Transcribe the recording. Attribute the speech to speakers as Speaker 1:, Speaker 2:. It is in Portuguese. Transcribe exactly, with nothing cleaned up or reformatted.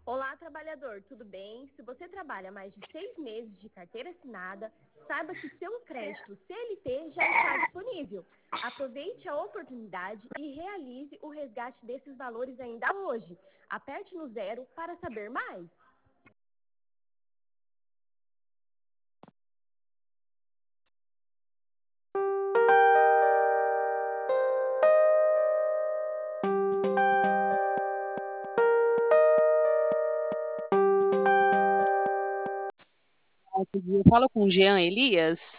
Speaker 1: Olá, trabalhador, tudo bem? Se você trabalha mais de seis meses de carteira assinada, saiba que seu crédito C L T já está disponível. Aproveite a oportunidade e realize o resgate desses valores ainda hoje. Aperte no zero para saber mais.
Speaker 2: Eu falo com o Jean Elias.